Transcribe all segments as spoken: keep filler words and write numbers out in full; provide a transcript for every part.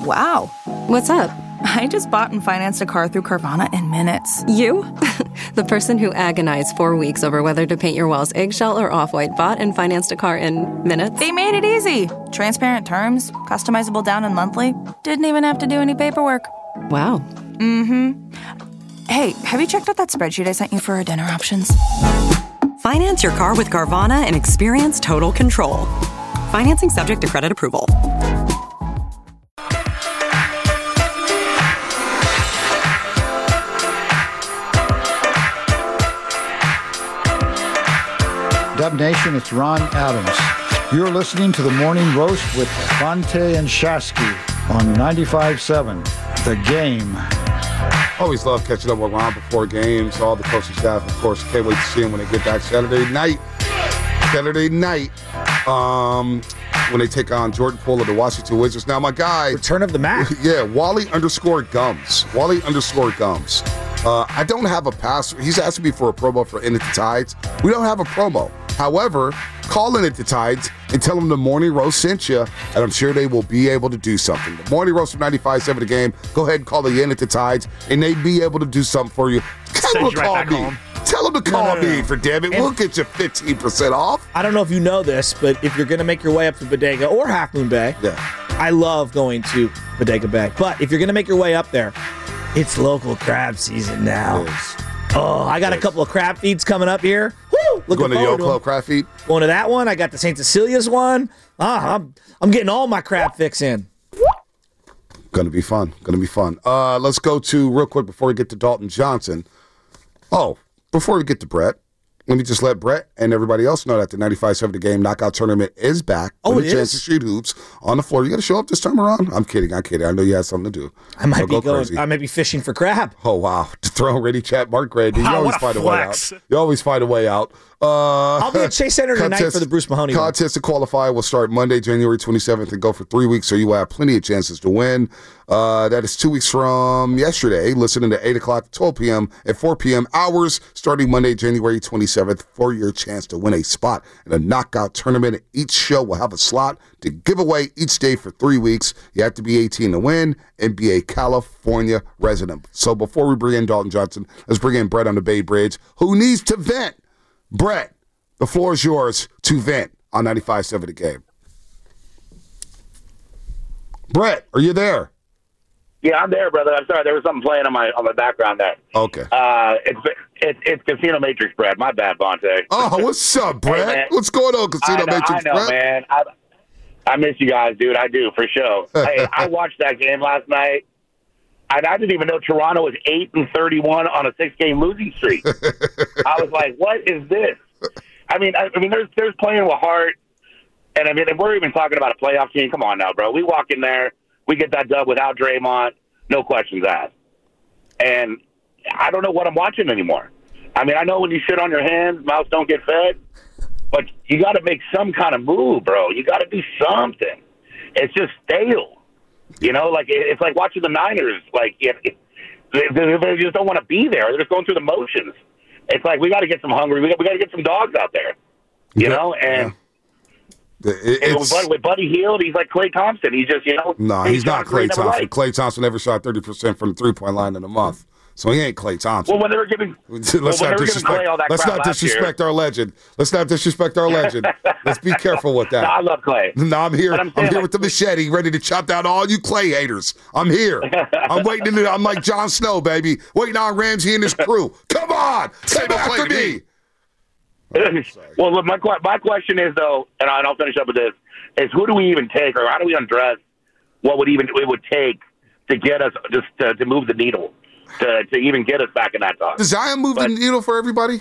Wow. What's up? I just bought and financed a car through Carvana in minutes. You? The person who agonized four weeks over whether to paint your walls eggshell or off-white bought and financed a car in minutes? They made it easy. Transparent terms, customizable down and monthly. Didn't even have to do any paperwork. Wow. Mm-hmm. Hey, have you checked out that spreadsheet I sent you for our dinner options? Finance your car with Carvana and experience total control. Financing subject to credit approval. Dub Nation, it's Ron Adams. You're listening to the Morning Roast with Fonte and Shasky on ninety-five point seven, The Game. Always love catching up with Ron before games. All the coaching staff, of course, can't wait to see them when they get back Saturday night. Saturday night, um, when they take on Jordan Poole of the Washington Wizards. Now, my guy... Return of the Mac. Yeah, Wally underscore Gums. Wally underscore Gums. Uh, I don't have a pass. He's asking me for a promo for In at the Tides. We don't have a promo. However, call In at the Tides and tell them the Morning Roast sent you, and I'm sure they will be able to do something. The Morning Roast from ninety-five point seven The Game. Go ahead and call the In at the Tides, and they'd be able to do something for you. Tell them to call right me. Home. Tell them to call no, no, no, no. me, for damn it. And we'll get you fifteen percent off. I don't know if you know this, but if you're going to make your way up to Bodega or Half Moon Bay, yeah. I love going to Bodega Bay. But if you're going to make your way up there, it's local crab season now. Oh, I got a couple of crab feeds coming up here. Woo! Looking going to forward Yo Club Crab Feed? Going to that one. I got the Saint Cecilia's one. Ah, I'm, I'm getting all my crab fix in. Going to be fun. Going to be fun. Uh, let's go to, real quick, before we get to Dalton Johnson. Oh, before we get to Brett, let me just let Brett and everybody else know that the ninety-five point seven The Game Knockout Tournament is back. Oh, with it a chance is? to shoot hoops on the floor. You got to show up this time around? I'm kidding. I'm kidding. I know you had something to do. I might so be go going. crazy. I might be fishing for crab. Oh, wow. Throwing ready chat. Mark Gray. You wow, always find a way out. You always find a way out. Uh, I'll be at Chase Center tonight contest, for the Bruce Mahoney one. Contest to qualify will start Monday, January twenty-seventh and go for three weeks, so you will have plenty of chances to win. Uh, that is two weeks from yesterday. Listening to eight o'clock, twelve p.m., and four p.m. hours starting Monday, January twenty-seventh for your chance to win a spot in a knockout tournament. Each show will have a slot to give away each day for three weeks. You have to be eighteen to win and be a California resident. So before we bring in Dalton Johnson, let's bring in Brett on the Bay Bridge, who needs to vent. Brett, the floor is yours to vent on ninety-five point seven The Game. Brett, are you there? Yeah, I'm there, brother. I'm sorry. There was something playing on my on my background there. Okay. Uh, it's it's it's Casino Matrix, Brett. My bad, Bonte. Oh, what's up, Brett? Hey, what's going on, Casino I know, Matrix, I know, Brett? man. I, I miss you guys, dude. I do, for sure. Hey, I watched that game last night, and I didn't even know Toronto was eight and thirty-one on a six-game losing streak. I was like, what is this? I mean, I, I mean, there's there's playing with heart, and I mean, if we're even talking about a playoff team, come on now, bro. We walk in there, we get that dub without Draymond, no questions asked. And I don't know what I'm watching anymore. I mean, I know when you sit on your hands, mouths don't get fed, but you got to make some kind of move, bro. You got to do something. It's just stale. You know, like it's like watching the Niners. Like it, it, they, they just don't want to be there. They're just going through the motions. It's like we got to get some hungry. We got, we got to get some dogs out there. You yeah, know, and. Yeah. It, with, Buddy, with Buddy Hield, he's like Klay Thompson. He's just, you know. No, he's not Klay Thompson. Liked. Klay Thompson never shot thirty percent from the three-point line in a month. So he ain't Klay Thompson. Well, when they were giving, let's well, not disrespect, let's not disrespect our legend. Let's not disrespect our legend. Let's be careful with that. No, I love Klay. No, I'm here. I'm, I'm here like, with the machete, ready to chop down all you Klay haters. I'm here. I'm waiting. To, I'm like Jon Snow, baby, waiting on Ramsey and his crew. Come on, say no after me. Well, look, my my question is though, and I'll finish up with this: is who do we even take, or how do we undress what would even it would take to get us just to, to move the needle, to to even get us back in that talk? Does Zion move but, the needle for everybody?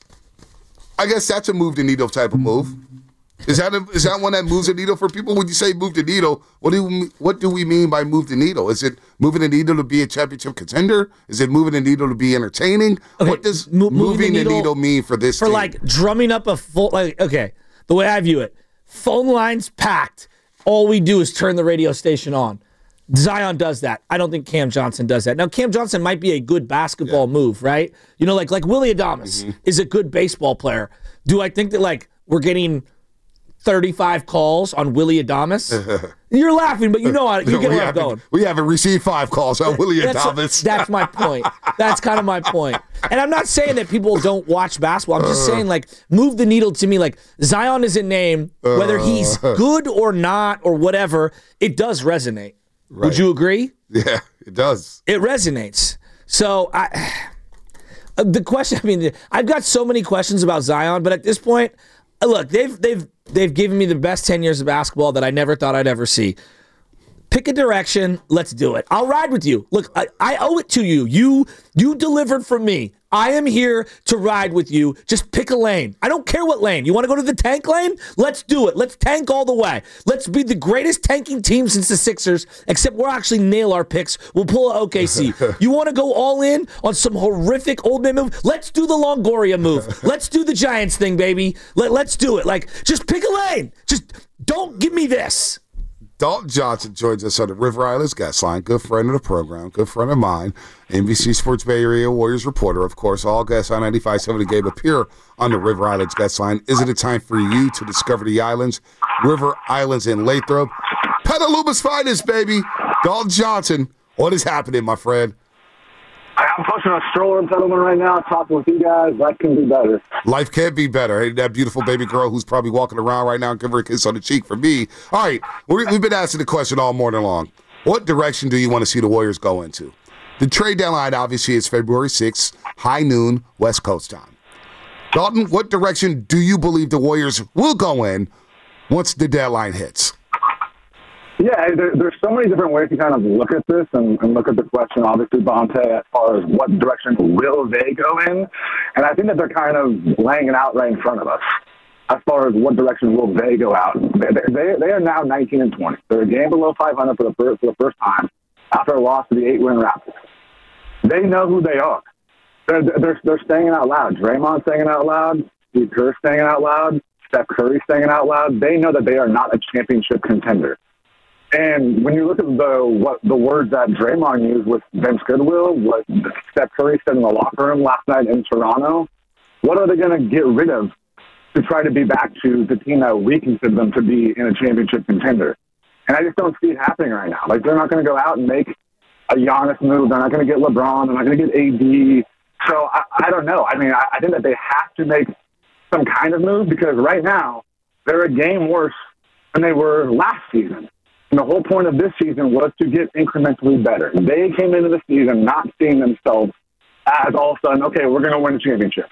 I guess that's a move the needle type of move. Is that a, is that one that moves the needle for people? When you say move the needle, what do we, what do we mean by move the needle? Is it moving the needle to be a championship contender? Is it moving the needle to be entertaining? Okay, what does mo- moving the needle, the needle mean for this for team? like drumming up a full like okay, the way I view it, phone lines packed. All we do is turn the radio station on. Zion does that. I don't think Cam Johnson does that. Now, Cam Johnson might be a good basketball yeah. move, right? You know, like like Willie Adames mm-hmm. is a good baseball player. Do I think that like we're getting thirty-five calls on Willie Adames. You're laughing, but you know how, you get where I'm going. We haven't received five calls on Willie that's, Adames. That's my point. That's kind of my point. And I'm not saying that people don't watch basketball. I'm just uh, saying, like, move the needle to me. Like, Zion is a name, whether he's good or not or whatever, it does resonate. Right. Would you agree? Yeah, it does. It resonates. So, I, the question, I mean, I've got so many questions about Zion, but at this point, look, they've they've they've given me the best ten years of basketball that I never thought I'd ever see. Pick a direction. Let's do it. I'll ride with you. Look, I, I owe it to you. You you delivered for me. I am here to ride with you. Just pick a lane. I don't care what lane. You want to go to the tank lane? Let's do it. Let's tank all the way. Let's be the greatest tanking team since the Sixers, except we'll actually nail our picks. We'll pull a O K C. You want to go all in on some horrific old man move? Let's do the Longoria move. Let's do the Giants thing, baby. Let, let's do it. Like, just pick a lane. Just don't give me this. Dalton Johnson joins us on the River Islands guest line. Good friend of the program, good friend of mine, N B C Sports Bay Area Warriors reporter. Of course, all guests on ninety-five point seven The Game appear on the River Islands guest line. Is it a time for you to discover the islands? River Islands in Lathrop. Petaluma's finest, baby. Dalton Johnson. What is happening, my friend? I'm pushing a stroller in Petaluma right now, talking with you guys. Life can be better. Life can be better. Hey, that beautiful baby girl who's probably walking around right now, give her a kiss on the cheek for me. All right, we've been asking the question all morning long. What direction do you want to see the Warriors go into? The trade deadline, obviously, is February sixth, high noon, West Coast time. Dalton, what direction do you believe the Warriors will go in once the deadline hits? Yeah, there, there's so many different ways to kind of look at this and, and look at the question, obviously, Bonte, as far as what direction will they go in. And I think that they're kind of laying it out right in front of us as far as what direction will they go out. They, they, they are now nineteen and twenty. They're a game below five hundred for the first, for the first time after a loss to the eight-win Raptors. They know who they are. They're, they're, they're saying it out loud. Draymond's saying it out loud. Steve Kerr's saying it out loud. Steph Curry's saying it out loud. They know that they are not a championship contender. And when you look at the what the words that Draymond used with Vince Goodwill, what Steph Curry said in the locker room last night in Toronto, what are they going to get rid of to try to be back to the team that we consider them to be in a championship contender? And I just don't see it happening right now. Like, they're not going to go out and make a Giannis move. They're not going to get LeBron. They're not going to get A D. So I, I don't know. I mean, I, I think that they have to make some kind of move because right now they're a game worse than they were last season. And the whole point of this season was to get incrementally better. They came into the season not seeing themselves as all of a sudden, okay, we're going to win a championship.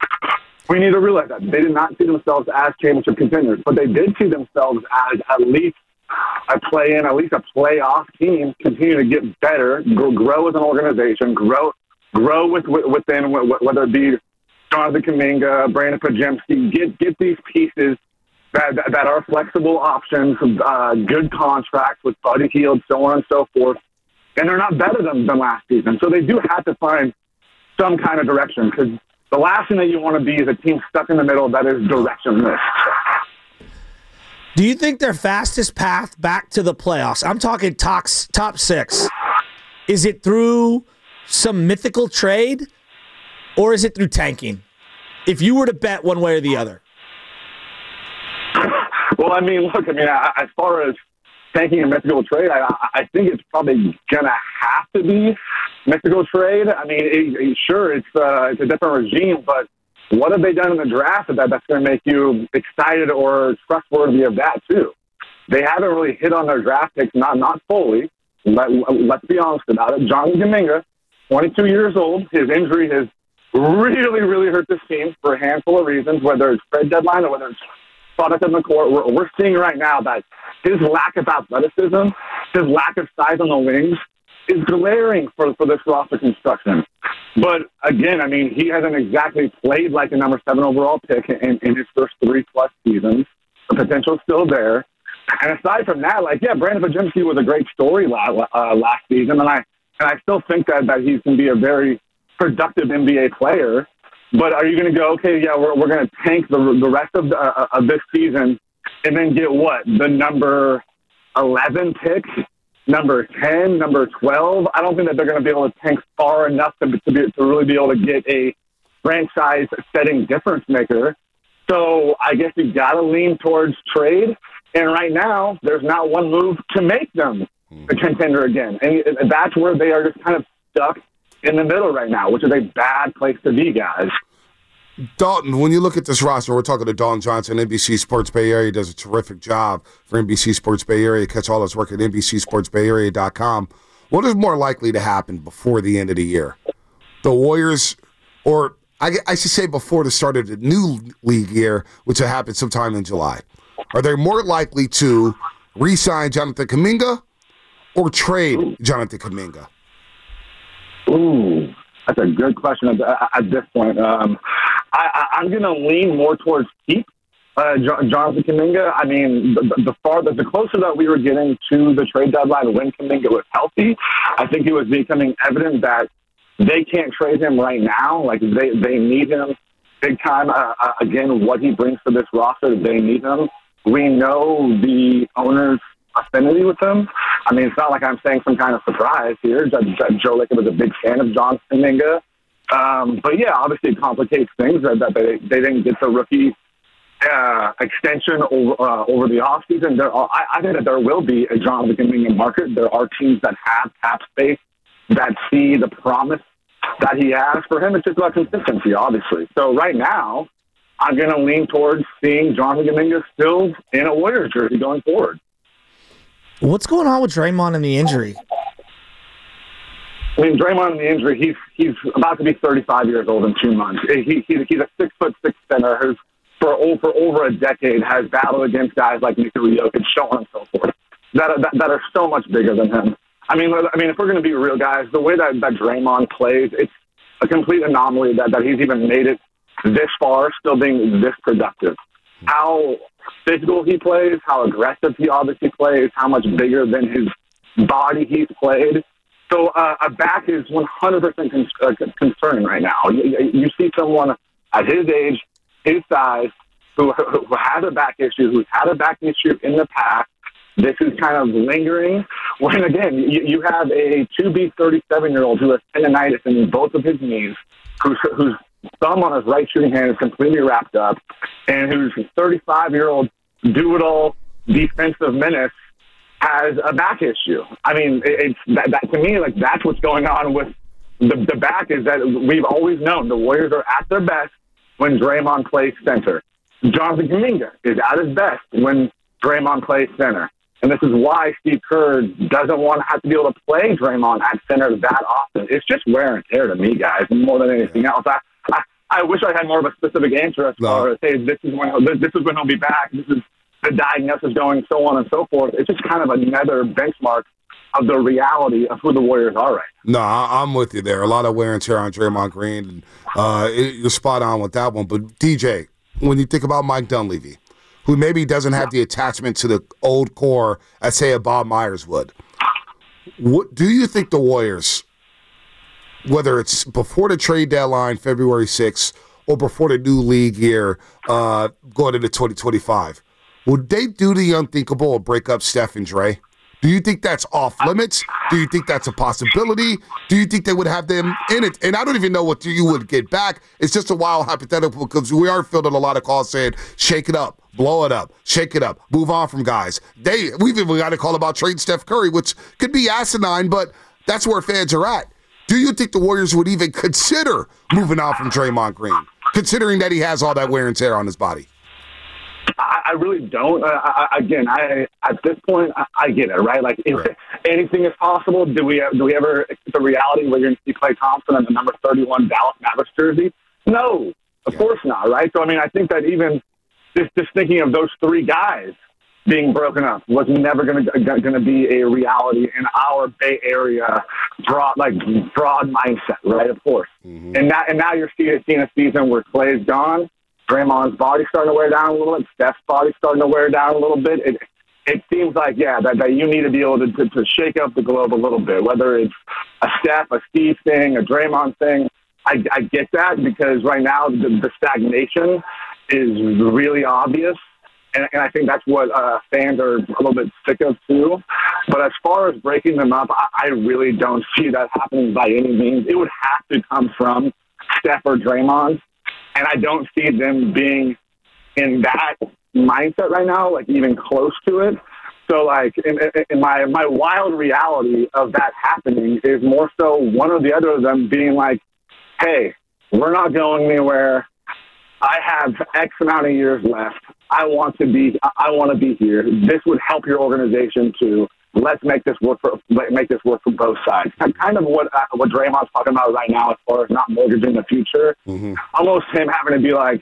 We need to realize that. They did not see themselves as championship contenders, but they did see themselves as at least a play-in, at least a playoff team, continue to get better, grow as an organization, grow grow with, within, whether it be Jonathan Kuminga, Brandon Podziemski, get, get these pieces That, that are flexible options, uh, good contracts with Buddy Hield, so on and so forth. And they're not better than, than last season. So they do have to find some kind of direction because the last thing that you want to be is a team stuck in the middle that is directionless. Do you think their fastest path back to the playoffs, I'm talking top, top six, is it through some mythical trade or is it through tanking? If you were to bet one way or the other. Well, I mean, look, I mean, I, as far as tanking a mythical trade, I, I think it's probably going to have to be mythical trade. I mean, it, it, sure, it's, uh, it's a different regime, but what have they done in the draft that that's going to make you excited or trustworthy of that, too? They haven't really hit on their draft picks, not not fully. Let, let's be honest about it. Jonathan Kuminga, twenty-two years old, his injury has really, really hurt this team for a handful of reasons, whether it's trade deadline or whether it's product in the court. We're, we're seeing right now that his lack of athleticism, his lack of size on the wings is glaring for, for this roster construction. But again, I mean, he hasn't exactly played like a number seven overall pick in, in his first three plus seasons. The potential's still there. And aside from that, like, yeah, Brandon Podziemski was a great story last, uh, last season. And I, and I still think that, that he's going to be a very productive N B A player. But are you going to go, okay, yeah, we're we're going to tank the the rest of the, uh, of this season and then get what? The number eleven pick, number ten, number twelve? I don't think that they're going to be able to tank far enough to, to, be, to really be able to get a franchise-setting difference maker. So I guess you got to lean towards trade. And right now, there's not one move to make them a contender again. And that's where they are just kind of stuck in the middle right now, which is a bad place to be, guys. Dalton, when you look at this roster, we're talking to Dalton Johnson, N B C Sports Bay Area. He does a terrific job for N B C Sports Bay Area. Catch all his work at N B C sports bay area dot com. What is more likely to happen before the end of the year? The Warriors, or I, I should say before the start of the new league year, which will happen sometime in July. Are they more likely to re-sign Jonathan Kuminga or trade Jonathan Kuminga? Ooh, that's a good question at, at this point. Um, I, I, I'm going to lean more towards keep uh, Jonathan Kuminga. I mean, the, the farther, the closer that we were getting to the trade deadline when Kuminga was healthy, I think it was becoming evident that they can't trade him right now. Like, they, they need him big time. Uh, uh, again, what he brings to this roster, they need him. We know the owner's affinity with him. I mean, it's not like I'm saying some kind of surprise here. That, that Joe Lacob was a big fan of John Kuminga. Um, but, yeah, obviously it complicates things that, that they, they didn't get the rookie uh, extension over, uh, over the offseason. There are, I, I think that there will be a Jonathan Kuminga market. There are teams that have cap space that see the promise that he has. For him, it's just about consistency, obviously. So right now, I'm going to lean towards seeing Jonathan Kuminga still in a Warriors jersey going forward. What's going on with Draymond and the injury? I mean, Draymond and the injury, he's he's about to be thirty-five years old in two months. He, he, he's a six-foot-six center who's, for over, for over a decade, has battled against guys like Nikola Jokic, so on and so forth, that are, that, that are so much bigger than him. I mean, I mean, if we're going to be real, guys, the way that, that Draymond plays, it's a complete anomaly that, that he's even made it this far, still being this productive. How physical he plays, how aggressive he obviously plays, how much bigger than his body he's played. So uh, a back is one hundred percent con- uh, concerning right now. You, you see someone at his age, his size, who, who has a back issue, who's had a back issue in the past. This is kind of lingering. When, again, you, you have a to be thirty-seven-year-old who has tendonitis in both of his knees, who's, whose thumb on his right shooting hand is completely wrapped up, and whose thirty-five-year-old do-it-all defensive menace has a back issue. I mean, it's that, that to me, like, that's what's going on with the, the back, is that we've always known the Warriors are at their best when Draymond plays center. Jonathan Kuminga is at his best when Draymond plays center. And this is why Steve Kerr doesn't want to have to be able to play Draymond at center that often. It's just wear and tear to me, guys, more than anything else. I, I, I wish I had more of a specific answer as far as, hey, this is when he'll, this is when he'll be back. This is the diagnosis going, so on and so forth. It's just kind of another benchmark of the reality of who the Warriors are right now. No, I, I'm with you there. A lot of wear and tear on Draymond Green. And, uh, it, you're spot on with that one. But, D J, when you think about Mike Dunleavy, who maybe doesn't have the attachment to the old core as, say, a Bob Myers would, what do you think the Warriors, whether it's before the trade deadline, February sixth, or before the new league year uh, going into twenty twenty-five, would they do the unthinkable or break up Steph and Dre? Do you think that's off limits? Do you think that's a possibility? Do you think they would have them in it? And I don't even know what you would get back. It's just a wild hypothetical because we are fielding a lot of calls saying, shake it up, blow it up, shake it up, move on from guys. They We've even got a call about trading Steph Curry, which could be asinine, but that's where fans are at. Do you think the Warriors would even consider moving on from Draymond Green, considering that he has all that wear and tear on his body? I, I really don't. Uh, I, again, I at this point, I, I get it, right? Like, if right. anything is possible, do we do we ever accept the reality where you're going to see Klay Thompson in the number thirty-one Dallas Mavericks jersey? No, of yeah. course not, right? So, I mean, I think that even just, just thinking of those three guys being broken up was never going to going to be a reality in our Bay Area broad like broad mindset, right? Of course, mm-hmm. and now and now you're seeing, seeing a season where Klay's gone. Draymond's body's starting to wear down a little bit. Steph's body's starting to wear down a little bit. It it seems like, yeah, that, that you need to be able to, to, to shake up the globe a little bit, whether it's a Steph, a Steve thing, a Draymond thing. I, I get that because right now the, the stagnation is really obvious, and, and I think that's what uh, fans are a little bit sick of too. But as far as breaking them up, I, I really don't see that happening by any means. It would have to come from Steph or Draymond. And I don't see them being in that mindset right now, like even close to it. So, like, in, in my my wild reality of that happening is more so one or the other of them being like, hey, we're not going anywhere. I have X amount of years left. I want to be I want to be here. This would help your organization too. Let's make this work for make this work for both sides. Kind of what uh, what Draymond's talking about right now, as far as not mortgaging the future. Mm-hmm. Almost him having to be like,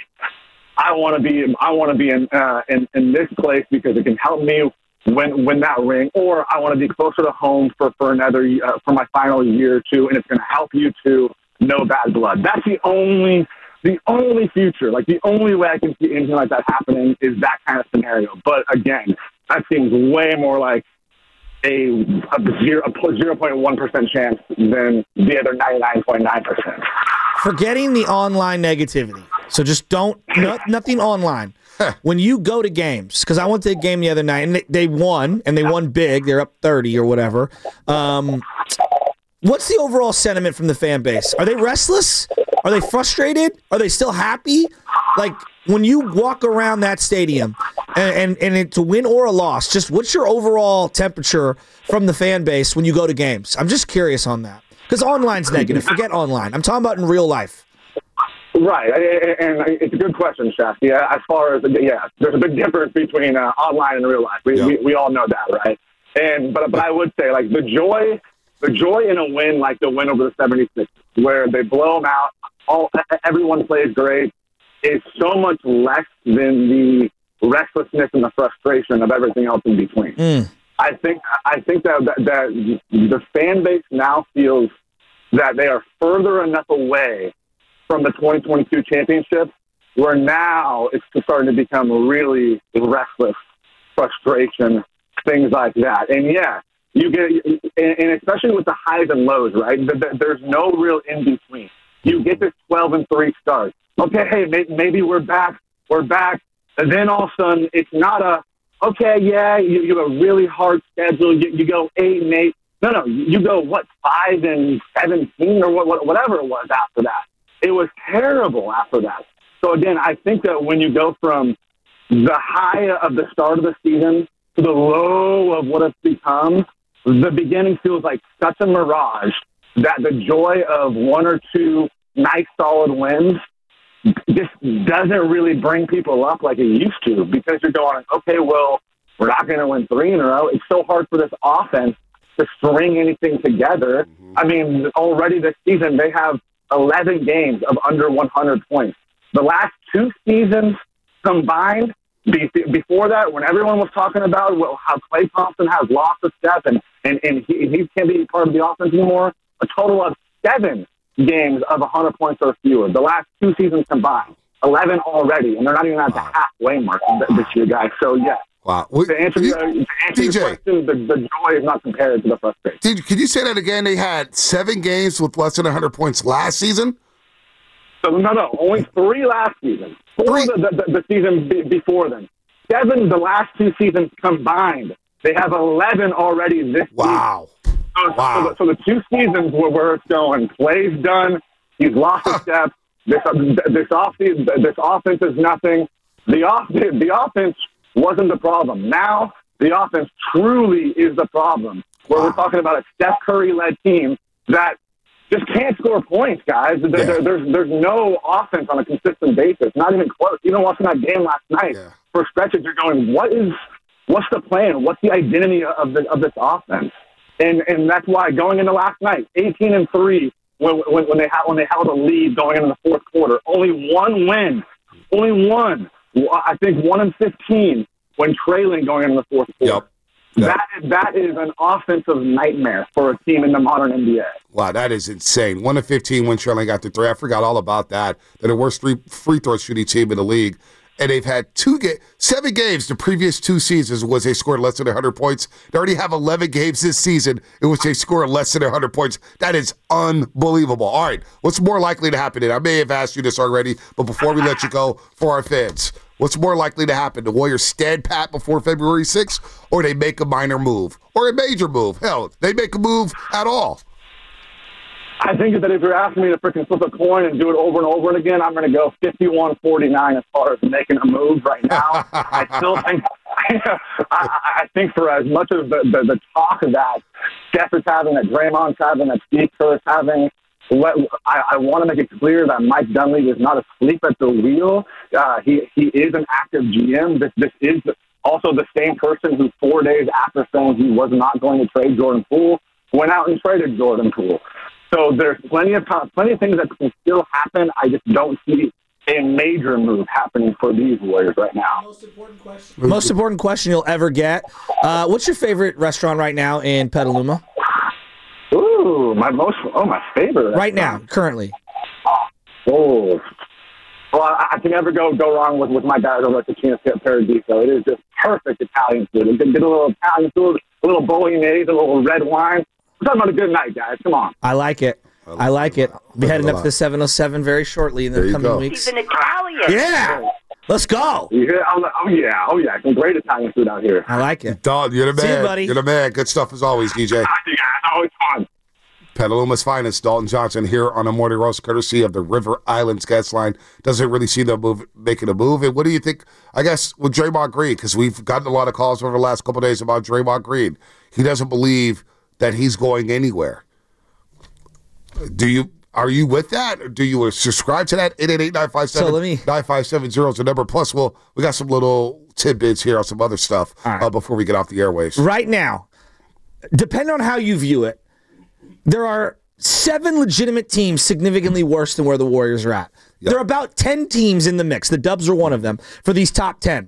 I want to be I want to be in, uh, in in this place because it can help me win win that ring, or I want to be closer to home for for another uh, for my final year or two, and it's going to help you to no bad blood. That's the only the only future, like the only way I can see anything like that happening is that kind of scenario. But again, that seems way more like a, a zero zero point one percent chance than the other ninety nine point nine percent. Forgetting the online negativity. So just don't, no, nothing online. When you go to games, because I went to a game the other night, and they, they won, and they won big. They're up thirty or whatever. Um, what's the overall sentiment from the fan base? Are they restless? Are they frustrated? Are they still happy? Like, when you walk around that stadium, and, and, and it, to win or a loss, just what's your overall temperature from the fan base when you go to games? I'm just curious on that. Because online's negative. Forget online. I'm talking about in real life. Right, and it's a good question, Shaq. Yeah, as far as yeah, there's a big difference between uh, online and real life. We, yeah. we we all know that, right? And but but I would say like the joy, the joy in a win like the win over the seventy-sixers, where they blow them out, all everyone plays great, is so much less than the restlessness and the frustration of everything else in between. Mm. I think I think that, that that the fan base now feels that they are further enough away from the twenty twenty-two championship, where now it's starting to become really restless, frustration, things like that. And yeah, you get, and especially with the highs and lows, right? There's no real in between. You get this twelve and three start. Okay, hey, maybe we're back, we're back. And then all of a sudden, it's not a, okay, yeah, you, you have a really hard schedule. You, you go eight and eight. No, no, you go, what, five and seventeen or what, whatever it was after that. It was terrible after that. So, again, I think that when you go from the high of the start of the season to the low of what it's become, the beginning feels like such a mirage that the joy of one or two nice, solid wins just doesn't really bring people up like it used to, because you're going, okay, well, we're not going to win three in a row. It's so hard for this offense to string anything together. Mm-hmm. I mean, already this season they have eleven games of under one hundred points. The last two seasons combined, be- before that, when everyone was talking about well, how Klay Thompson has lost a step and, and, and he, he can't be part of the offense anymore, a total of seven games of one hundred points or fewer. The last two seasons combined, eleven already, and they're not even at wow. the halfway mark this year, guys. So, yeah. Wow. To answer, you, uh, to answer D J, your question, the, the joy is not compared to the frustration. D J, can you say that again? They had seven games with less than one hundred points last season? So, no, no, only three last season. Four three? The, the, the season b- before them. Seven the last two seasons combined. They have eleven already this wow. season. So, wow. So the, so the two seasons where, where it's going, Klay's done, he's lost a step, this, uh, this, off, this offense is nothing. The, off, the offense wasn't the problem. Now, the offense truly is the problem, where wow. we're talking about a Steph Curry-led team that just can't score points, guys. There, yeah. there, there's there's no offense on a consistent basis, not even close. Even watching that game last night, yeah. for stretches, you're going, what is, what's the plan? What's the identity of, the, of this offense? And and that's why going into last night, eighteen and three, when, when, when, they, ha- when they held a lead going into the fourth quarter, only one win, only one. I think one and fifteen when trailing going into the fourth quarter. Yep. Yep. That that is an offensive nightmare for a team in the modern N B A. Wow, that is insane. one and fifteen when trailing got to three. I forgot all about that. They're the worst three free throw shooting team in the league. And they've had two ga- seven games the previous two seasons was they scored less than one hundred points. They already have eleven games this season in which they score less than one hundred points. That is unbelievable. All right, what's more likely to happen? And I may have asked you this already, but before we let you go, for our fans, what's more likely to happen? The Warriors stand pat before February sixth, or they make a minor move, or a major move? Hell, they make a move at all. I think that if you're asking me to freaking flip a coin and do it over and over again, I'm going to go fifty-one forty-nine as far as making a move right now. I still think I, I think for as much of the, the, the talk that Steph is having, that Draymond's having, that Steve Kerr is having, let, I, I want to make it clear that Mike Dunleavy is not asleep at the wheel. Uh, he, he is an active G M. This, this is also the same person who four days after saying he was not going to trade Jordan Poole went out and traded Jordan Poole. So there's plenty of time, plenty of things that can still happen. I just don't see a major move happening for these Warriors right now. Most important question. Most important question you'll ever get. Uh, what's your favorite restaurant right now in Petaluma? Ooh, my most oh my favorite right now, currently. Oh, well, I, I can never go go wrong with, with my guys over at the Chino Paradiso. It is just perfect Italian food. Get, get a little Italian food, a little bolognese, a little red wine. We're talking about a good night, guys. Come on. I like it. I like it. Be heading up to the seven oh seven very shortly in the coming go. weeks. He's an Italian. Yeah. Let's go. Yeah, oh, yeah, oh yeah. Some great Italian food out here. I like it. Dalton, you're the See man. you, buddy. You're the man. Good stuff as always, D J. Yeah, always fun. Petaluma's finest, Dalton Johnson, here on a morning roast, courtesy of the River Islands guest line. Doesn't really see them move, making a move. And what do you think, I guess, with Draymond Green? Because we've gotten a lot of calls over the last couple of days about Draymond Green. He doesn't believe that he's going anywhere. Do you are you with that? Or do you subscribe to that? eight eight eight, nine five seven, nine five seven zero is the number. Plus, we'll, we got some little tidbits here on some other stuff right. uh, before we get off the airwaves. Right now, depending on how you view it, there are seven legitimate teams significantly worse than where the Warriors are at. Yep. There are about ten teams in the mix. The Dubs are one of them for these top ten.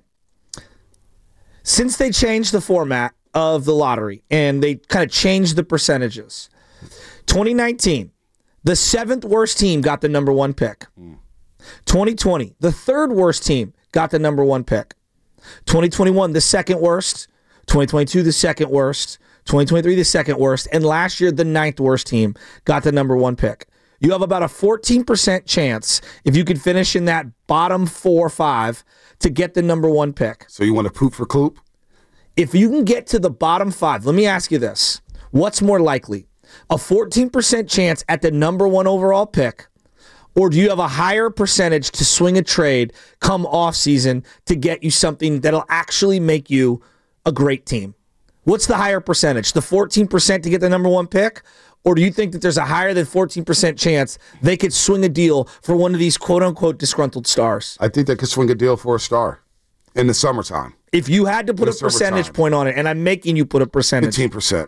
Since they changed the format of the lottery and they kind of changed the percentages, twenty nineteen, the seventh worst team got the number one pick. Mm. twenty twenty, the third worst team got the number one pick. twenty twenty-one, the second worst. twenty twenty-two, the second worst. twenty twenty-three, the second worst. And last year, the ninth worst team got the number one pick. You have about a fourteen percent chance, if you could finish in that bottom four or five, to get the number one pick. So you want to poop for Coop? If you can get to the bottom five, let me ask you this. What's more likely? A fourteen percent chance at the number one overall pick, or do you have a higher percentage to swing a trade come off season to get you something that'll actually make you a great team? What's the higher percentage? The fourteen percent to get the number one pick? Or do you think that there's a higher than fourteen percent chance they could swing a deal for one of these quote-unquote disgruntled stars? I think they could swing a deal for a star in the summertime. If you had to put a percentage point on it, and I'm making you put a percentage. fifteen percent.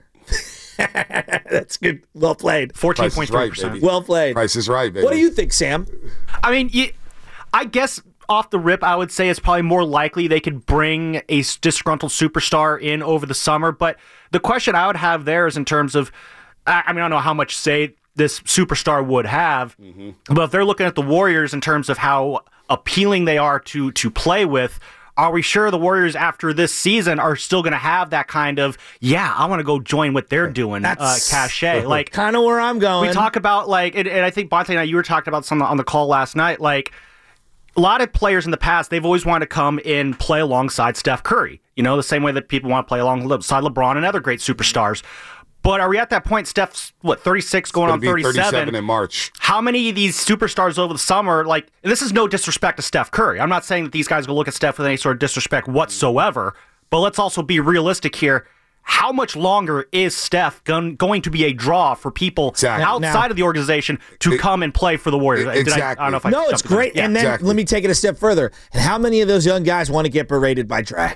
That's good. Well played. fourteen point three percent. Right, well played. Price is right, baby. What do you think, Sam? I mean, you, I guess off the rip, I would say it's probably more likely they could bring a disgruntled superstar in over the summer. But the question I would have there is in terms of, I mean, I don't know how much say this superstar would have, mm-hmm. but if they're looking at the Warriors in terms of how appealing they are to to play with, are we sure the Warriors after this season are still going to have that kind of, yeah, I want to go join what they're doing uh, cachet? Like, kind of where I'm going. We talk about, like, and, and I think Bonte and I, you were talking about something on the call last night, like, a lot of players in the past, they've always wanted to come and play alongside Steph Curry, you know, the same way that people want to play alongside LeBron and other great superstars. But are we at that point? Steph's, what, thirty-six going on thirty-seven? thirty-seven in March. How many of these superstars over the summer, like, and this is no disrespect to Steph Curry. I'm not saying that these guys will look at Steph with any sort of disrespect whatsoever, but let's also be realistic here. How much longer is Steph going, going to be a draw for people exactly. outside now, of the organization to it, come and play for the Warriors? Exactly. I, I don't know if I no, it's great. Yeah. And then exactly. let me take it a step further. And how many of those young guys want to get berated by Dre?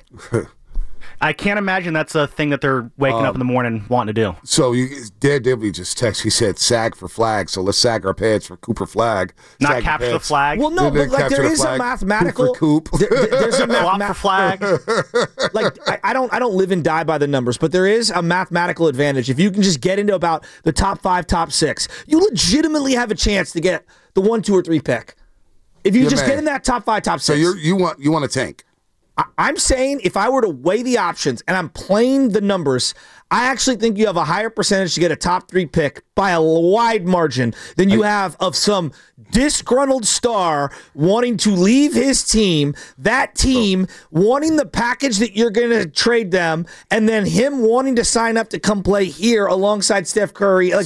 I can't imagine that's a thing that they're waking um, up in the morning wanting to do. So you, Daredevil just text. He said, "Sag for flag." So let's sag our pants for Cooper Flag. Not sag capture the flag. Well, no, but like there is a mathematical. Coop for Coop. There, there's a Flop math- for flag. Like I, I don't, I don't live and die by the numbers, but there is a mathematical advantage if you can just get into about the top five, top six. You legitimately have a chance to get the one, two, or three pick. If you yeah, just man. get in that top five, top six. So you you want you want a tank. I'm saying if I were to weigh the options and I'm playing the numbers, I actually think you have a higher percentage to get a top three pick by a wide margin than you have of some disgruntled star wanting to leave his team, that team wanting the package that you're going to trade them, and then him wanting to sign up to come play here alongside Steph Curry. Like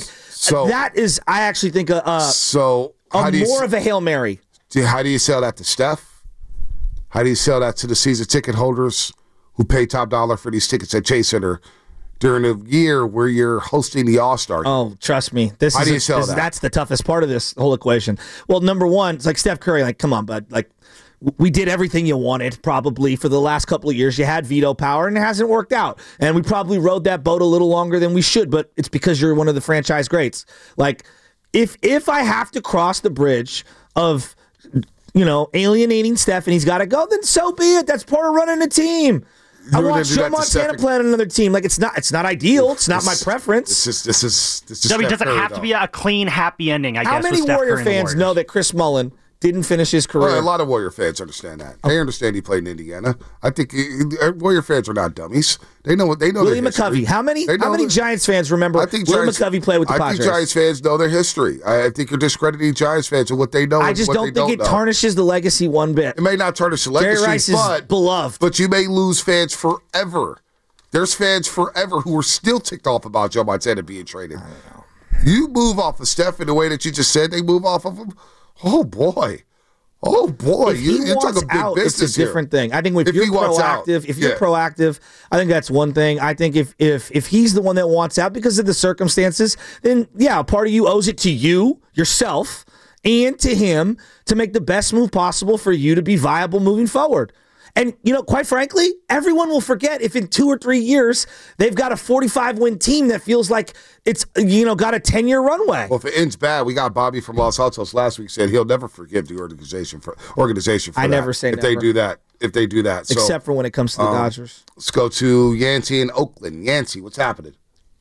So that is, I actually think, a, a, so a how do you, more of a Hail Mary. How do you sell that to Steph? How do you sell that to the season ticket holders who pay top dollar for these tickets at Chase Center during a year where you're hosting the All-Star game? Oh, trust me. This How is do you a- sell this- that? That's the toughest part of this whole equation. Well, number one, it's like Steph Curry, like, come on, bud. Like, w- we did everything you wanted probably for the last couple of years. You had veto power, and it hasn't worked out. And we probably rode that boat a little longer than we should, but it's because you're one of the franchise greats. Like, if if I have to cross the bridge of, you know, alienating Steph and he's got to go, then so be it. That's part of running a team. I You're want gonna do Joe that to Montana Steph- playing on another team. Like, it's not it's not ideal. It's not my This- preference. This is this is this is W, Steph doesn't Curry, have to though. be a clean, happy ending, I How guess. many with Steph Warrior Curry and the fans Warriors. know that Chris Mullen didn't finish his career? Well, a lot of Warrior fans understand that. They understand he played in Indiana. I think he, Warrior fans are not dummies. They know what they know. Willie their history. McCovey. How many They how know many that- Giants fans remember I think Willie Giants, McCovey played with the I Padres? think Giants fans know their history. I, I think you're discrediting Giants fans and what they know. I and just what don't they think it know. tarnishes the legacy one bit. It may not tarnish the Jerry legacy, Rice is but beloved. But you may lose fans forever. There's fans forever who are still ticked off about Joe Montana being traded. You move off of Steph in the way that you just said they move off of him. Oh boy. Oh boy, If you, he you're wants talking big out, business it's a different here. thing. I think if, If you're he wants proactive, out, if you're yeah. proactive, I think that's one thing. I think if if if he's the one that wants out because of the circumstances, then yeah, part of you owes it to you yourself and to him to make the best move possible for you to be viable moving forward. And, you know, quite frankly, everyone will forget if in two or three years they've got a forty-five win team that feels like it's, you know, got a ten-year runway. Well, if it ends bad, we got Bobby from Los Altos last week said he'll never forgive the organization for organization for I that. never say if they never. do that. If they do that, so, Except for when it comes to the um, Dodgers. Let's go to Yancey in Oakland. Yancey, what's happening?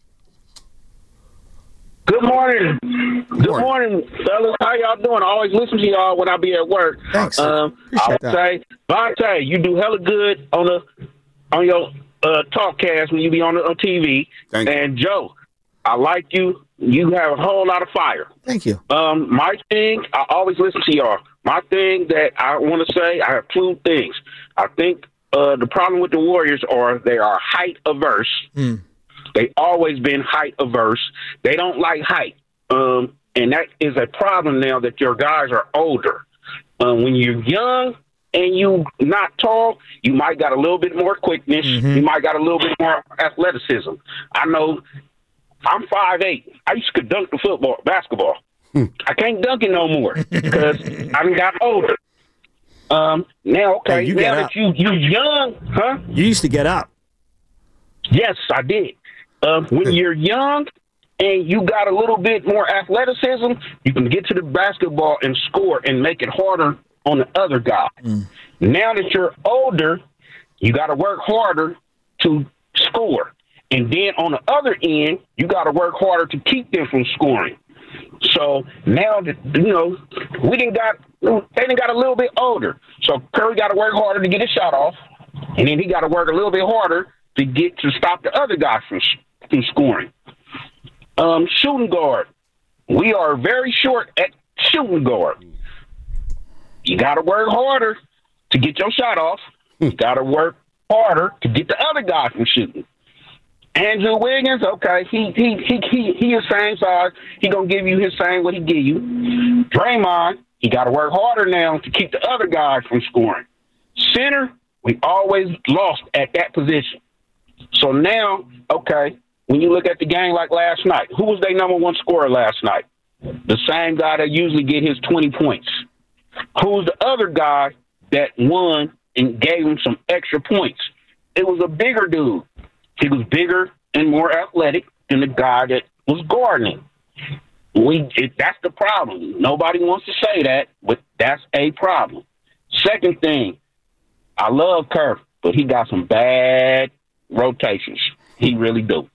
Good morning. Good morning, fellas. How y'all doing? I always listen to y'all when I be at work. Thanks. Um, I Appreciate would that. say, Vontae, you do hella good on the on your uh, talk cast when you be on the on T V. Thank you. And Joe, I like you. You have a whole lot of fire. Thank you. Um, my thing, I always listen to y'all. My thing that I want to say, I have two things. I think uh, the problem with the Warriors are they are height averse. Mm. They always been height averse. They don't like height. Um, and that is a problem now that your guys are older. Um, when you're young and you not tall, you might got a little bit more quickness. Mm-hmm. You might got a little bit more athleticism. I know I'm five eight. I used to dunk the football, basketball. Hmm. I can't dunk it no more because I done got older. Um, now, okay, Hey, you get now up. that you you young, huh? You used to get up. Yes, I did. Um, when you're young and you got a little bit more athleticism, you can get to the basketball and score and make it harder on the other guy. Mm. Now that you're older, you got to work harder to score. And then on the other end, you got to work harder to keep them from scoring. So now that, you know, we didn't got, they didn't got a little bit older. So Curry got to work harder to get his shot off. And then he got to work a little bit harder to get to stop the other guy from, from scoring. Um, shooting guard. We are very short at shooting guard. You got to work harder to get your shot off. You got to work harder to get the other guy from shooting. Andrew Wiggins, okay, he he he he he is same size. He gonna give you his same what he give you. Draymond, he got to work harder now to keep the other guy from scoring. Center, we always lost at that position. So now, okay, when you look at the game like last night, who was their number one scorer last night? The same guy that usually get his twenty points. Who's the other guy that won and gave him some extra points? It was a bigger dude. He was bigger and more athletic than the guy that was guarding. We it, that's the problem. Nobody wants to say that, but that's a problem. Second thing, I love Kerr, but he got some bad rotations. He really do.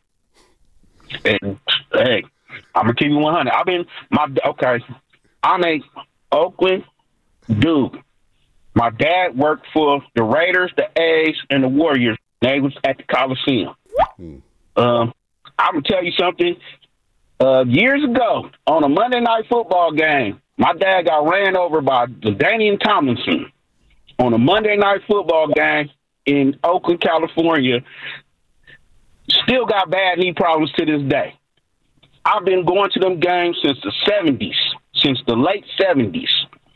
And hey, I'm gonna keep you one hundred. I've been my okay. I'm a Oakland dude. My dad worked for the Raiders, the A's, and the Warriors. They was at the Coliseum. Hmm. Um, I'm gonna tell you something. Uh, years ago, on a Monday night football game, my dad got ran over by LaDainian Tomlinson on a Monday night football game in Oakland, California. Still got bad knee problems to this day. I've been going to them games since the seventies, since the late seventies.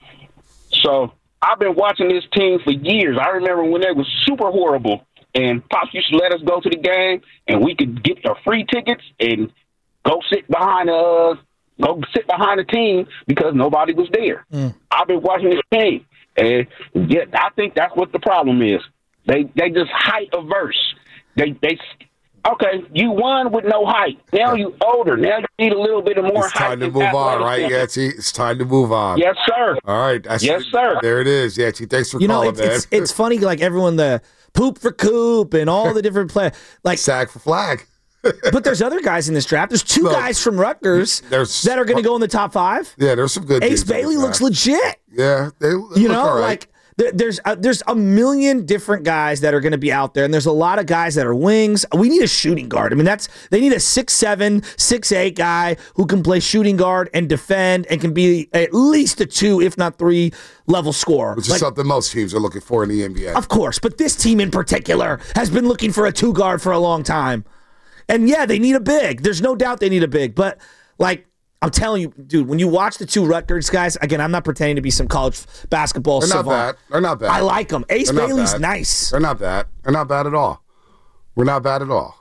So I've been watching this team for years. I remember when they was super horrible, and Pops used to let us go to the game, and we could get our free tickets and go sit behind uh go sit behind the team because nobody was there. Mm. I've been watching this team, and yeah, I think that's what the problem is. They they just height averse. They they okay. You won with no height. Now you older. Now you need a little bit of more it's height. It's time to move on, right, Yancey? It's time to move on. Yes, sir. All right. That's, yes, sir. There it is, Yancey. Thanks for you know, calling, it's, man. It's, it's funny, like everyone, the poop for Coop and all the different players. Like, Sack for Flag. But there's other guys in this draft. There's two Look, guys from Rutgers that are going to go in the top five. Yeah, there's some good Ace Bailey looks legit. Yeah. They, they you look know, all right. like there, there's a, there's a million different guys that are going to be out there, and there's a lot of guys that are wings. We need a shooting guard. I mean, that's they need a six seven, six eight guy who can play shooting guard and defend and can be at least a two, if not three level scorer. Which is like, something most teams are looking for in the N B A. Of course, but this team in particular has been looking for a two guard for a long time. And yeah, they need a big. There's no doubt they need a big. But, like, I'm telling you, dude, when you watch the two Rutgers guys, again, I'm not pretending to be some college basketball They're savant. not bad. They're not bad. I like them. Ace They're Bailey's nice. They're not bad. They're not bad at all. We're not bad at all.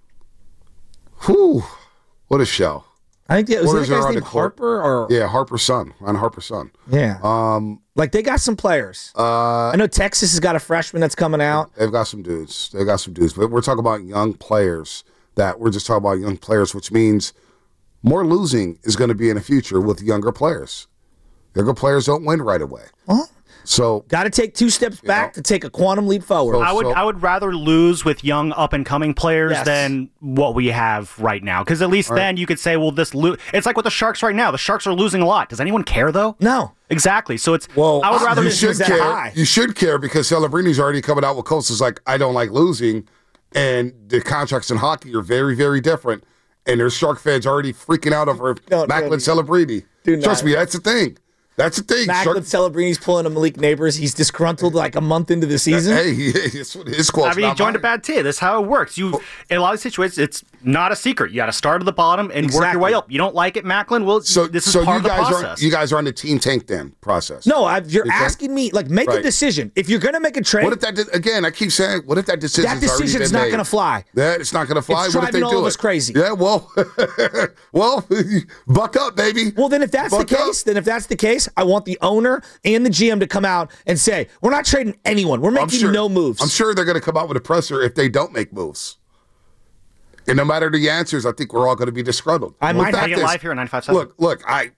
Whew. What a show. I think, yeah, was What that is guy's there on name the court? Harper? Or? Yeah, Harper's son. On Harper's son. Yeah. Um, like, they got some players. Uh, I know Texas has got a freshman that's coming out. They've got some dudes. They've got some dudes. But we're talking about young players. That we're just talking about young players, which means more losing is going to be in the future with younger players. Younger players don't win right away. Huh? So got to take two steps back know, to take a quantum leap forward. So, I would so, I would rather lose with young up and coming players yes. than what we have right now, because at least right. then you could say, well, this lo- it's like with the Sharks right now. The Sharks are losing a lot. Does anyone care though? No. Exactly. So it's well. I would rather you should that care. High. You should care because Celebrini's already coming out with quotes. It's like, I don't like losing, and the contracts in hockey are very very different. And there's Shark fans already freaking out over no, Macklin Celebrini. Trust me, that's the thing. That's the thing. Macklin Celebrini's pulling a Malik Neighbors. He's disgruntled like a month into the season. Hey, his, his quote's I mean, he joined mine. a bad team. That's how it works. You, in a lot of situations, it's not a secret. You got to start at the bottom and exactly. work your way up. You don't like it, Macklin? Well, so, this is so part you of guys the process. Are, you guys are on the team tank then process. No, I, you're team asking tank? me, like, make right. a decision. If you're going to make a trade. What if that, did, again, I keep saying, what if that decision's That decision's not going to fly. Yeah, it's not going to fly. It's what if they driving do all of it? us crazy. Yeah, well, well, buck up, baby. Well, then if that's buck the case, up. then if that's the case, I want the owner and the G M to come out and say, we're not trading anyone. We're making sure, no moves. I'm sure they're going to come out with a presser if they don't make moves. And no matter the answers, I think we're all going to be disgruntled. I might have it live here at ninety-five point seven. Look, look, I,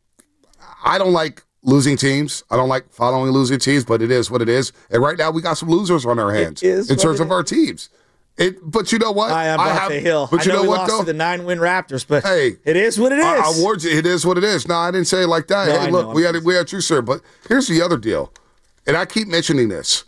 I don't like losing teams. I don't like following losing teams, but it is what it is. And right now, we got some losers on our hands in terms of our teams. It, but you know what? I am Bonte Hill. But I you know, know we what? lost Though to the nine-win Raptors, but hey, it is what it is. I, I warned you. It is what it is. No, I didn't say it like that. No, hey, I look, know. we had we had you, sir. But here's the other deal, and I keep mentioning this.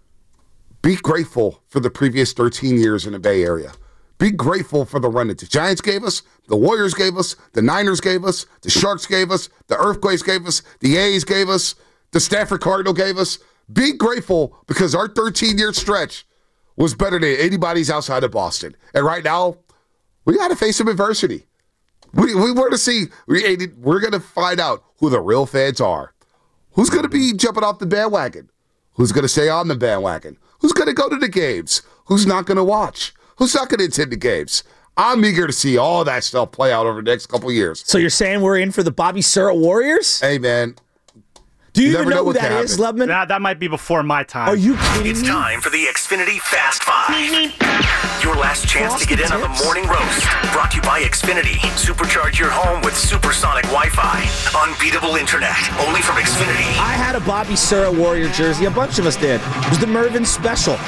Be grateful for the previous thirteen years in the Bay Area. Be grateful for the run that the Giants gave us, the Warriors gave us, the Niners gave us, the Sharks gave us, the Earthquakes gave us, the A's gave us, the Stanford Cardinal gave us. Be grateful because our thirteen-year stretch was better than anybody's outside of Boston. And right now, we got to face some adversity. We we want to see, we, we're going to find out who the real fans are. Who's going to be jumping off the bandwagon? Who's going to stay on the bandwagon? Who's going to go to the games? Who's not going to watch? Who's not going to attend the games? I'm eager to see all that stuff play out over the next couple of years. So you're saying we're in for the Bobby Surratt Warriors? Hey, man. Do you, you even know, know who that is, happen. Lubman? That, that might be before my time. Are you kidding It's me? time for the Xfinity Fast Five. Your last chance Frosted to get in tips? on the morning roast. Brought to you by Xfinity. Supercharge your home with supersonic Wi-Fi. Unbeatable internet. Only from Xfinity. I had a Bobby Surratt Warrior jersey. A bunch of us did. It was the Mervyn Special.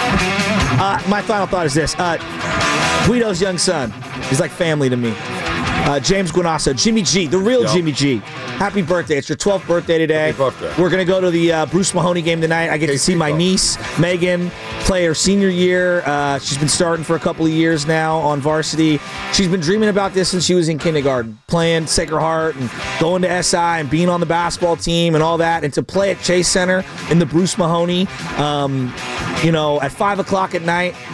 Uh, my final thought is this. Uh, Guido's young son. He's like family to me. Uh, James Guanasso, Jimmy G, the real Yep. Jimmy G. Happy birthday. It's your twelfth birthday today. Happy birthday. We're going to go to the uh, Bruce Mahoney game tonight. I get to see my niece, Megan, play her senior year. Uh, she's been starting for a couple of years now on varsity. She's been dreaming about this since she was in kindergarten, playing Sacred Heart and going to S I and being on the basketball team and all that. And to play at Chase Center in the Bruce Mahoney, um, you know, at five o'clock at night,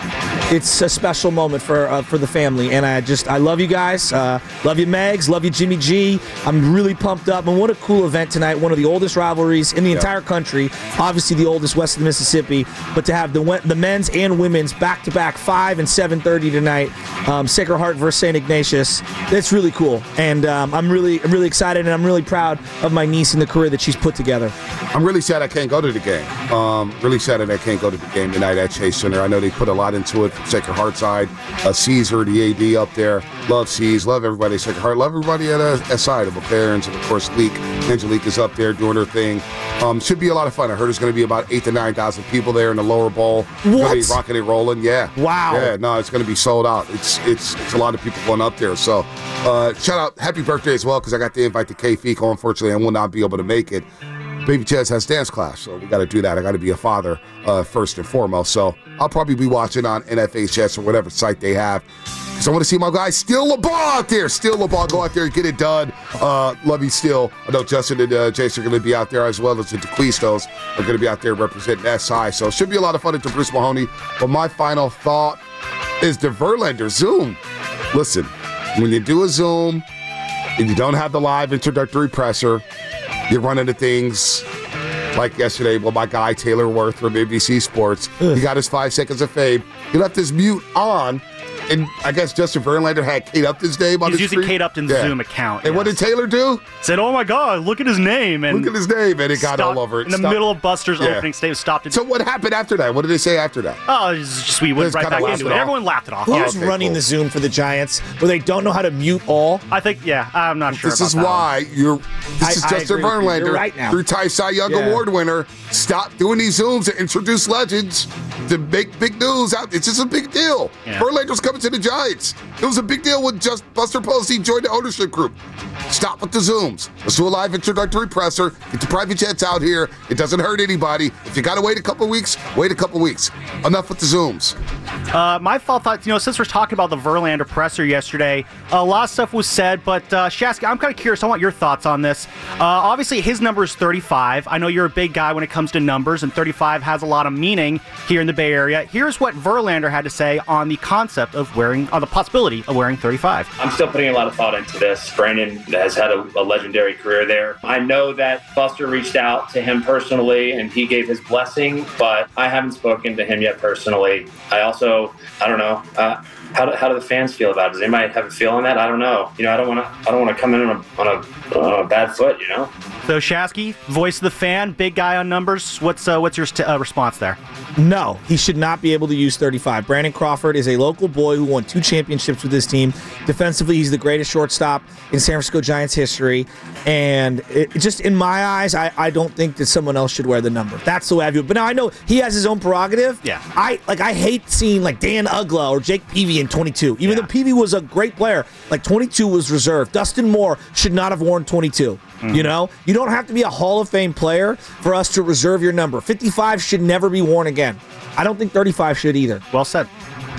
it's a special moment for uh, for the family, and I just I love you guys. Uh, love you, Megs. Love you, Jimmy G. I'm really pumped up, and what a cool event tonight. One of the oldest rivalries in the yeah. entire country. Obviously, the oldest west of the Mississippi, but to have the the men's and women's back to back five and seven thirty tonight. Um, Sacred Heart versus Saint Ignatius. That's really cool, and um, I'm really I'm really excited, and I'm really proud of my niece and the career that she's put together. I'm really sad I can't go to the game. Um, really sad that I can't go to the game tonight at Chase Center. I know they put a lot into it from Sacred Heart side. Uh, Caesar, the A D up there. Love C's. Love everybody at Sacred Heart. Love everybody at uh, S I, the parents, and of course, Leek. Angelique is up there doing her thing. Um, should be a lot of fun. I heard there's going to be about eight to nine thousand people there in the lower bowl. What? Gonna be rocking and rolling. Yeah. Wow. Yeah. No, it's going to be sold out. It's it's it's a lot of people going up there. So, uh, shout out, happy birthday as well, because I got the invite to K Fico. Unfortunately, I will not be able to make it. Baby Chaz has dance class, so we got to do that. I got to be a father uh, first and foremost. So I'll probably be watching on N F H S or whatever site they have. So I want to see my guy Steal the Ball out there. Steal the Ball. Go out there and get it done. Uh, love you, Steal. I know Justin and uh, Jason are going to be out there, as well as the DeQuistos are going to be out there representing S I. So it should be a lot of fun at the Bruce Mahoney. But my final thought is the Verlander Zoom. Listen, when you do a Zoom and you don't have the live introductory presser, you're running into things like yesterday. Well, my guy Taylor Worth from N B C Sports, he got his five seconds of fame. He left his mute on, and I guess Justin Verlander had Kate Upton's name on He's his using screen. Kate Upton's yeah. Zoom account. And yes. what did Taylor do? Said, "Oh my God, look at his name!" And look at his name, and it got stopped, all over it. in the stopped. middle of Buster's Yeah. opening statement. Stopped it. So what happened after that? What did they say after that? Oh, it's just we went Just right kinda back laughed into it it. off. Everyone laughed it off. Who's okay, running cool. the Zoom for the Giants where they don't know how to mute all? I think, yeah, I'm not sure. This about is that why one. you're. This I- is I Justin agree with you. You're Verlander, right now. three-time Cy Young Yeah. Award winner. Stop doing these Zooms to introduce legends to make big news out. It's just a big deal. Yeah. Verlander's coming to the Giants. It was a big deal when just Buster Posey joined the ownership group. Stop with the Zooms. Let's do a live introductory presser. Get the private jets out here. It doesn't hurt anybody. If you got to wait a couple weeks, wait a couple weeks. Enough with the Zooms. Uh, my thought, thought, you know, since we're talking about the Verlander presser yesterday, a lot of stuff was said, but uh, Shasky, I'm kind of curious. I want your thoughts on this. Uh, obviously, his number is thirty-five. I know you're a big guy when it comes to numbers, and thirty-five has a lot of meaning here in the Bay Area. Here's what Verlander had to say on the concept of wearing, on the possibility of wearing thirty-five. I'm still putting a lot of thought into this. Brandon has had a, a legendary career there. I know that Buster reached out to him personally, and he gave his blessing, but I haven't spoken to him yet personally. I also, I don't know, uh, how do, how do the fans feel about it? Does anybody have a feel on that? I don't know. You know, I don't want to. I don't want to come in on a, on a, on a bad foot. You know. So Shasky, voice of the fan, big guy on numbers. What's uh, what's your st- uh, response there? No, he should not be able to use thirty-five. Brandon Crawford is a local boy who won two championships with his team. Defensively, he's the greatest shortstop in San Francisco Giants history. And it, just in my eyes, I, I don't think that someone else should wear the number. That's the way I view it. But now I know he has his own prerogative. Yeah. I like I hate seeing like Dan Ugla or Jake Peavy in twenty-two. Even Yeah. though Peavy was a great player, like twenty-two was reserved. Dustin Moore should not have worn twenty-two. Mm-hmm. You know, you don't have to be a Hall of Fame player for us to reserve your number. fifty-five should never be worn again. I don't think thirty-five should either. Well said.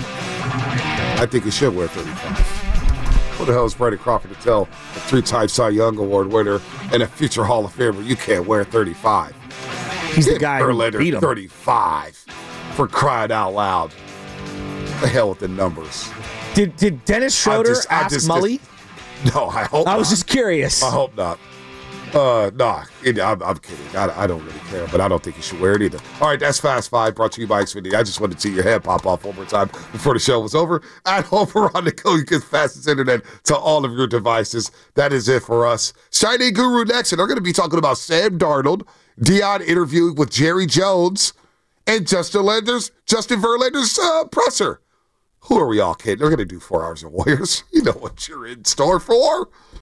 I think he should wear thirty-five. What the hell is Brandon Crawford to tell a three-time Cy Young Award winner and a future Hall of Famer you can't wear thirty-five? He's Get the guy who beat Verlander him. thirty-five for crying out loud. The hell with the numbers. Did did Dennis Schroeder just- I ask just- Mully? No, I hope I was not. just curious. I hope not. Uh, nah, it, I'm, I'm kidding. I, I don't really care, but I don't think you should wear it either. All right, that's Fast Five brought to you by Xfinity. I just wanted to see your head pop off one more time before the show was over. At home on the go, you get fastest internet to all of your devices. That is it for us. Shiny Guru next, and they're going to be talking about Sam Darnold, Dion interview with Jerry Jones, and Justin Verlander's, Justin Verlander's uh, presser. Who are we all kidding? They're going to do four hours of Warriors. You know what you're in store for.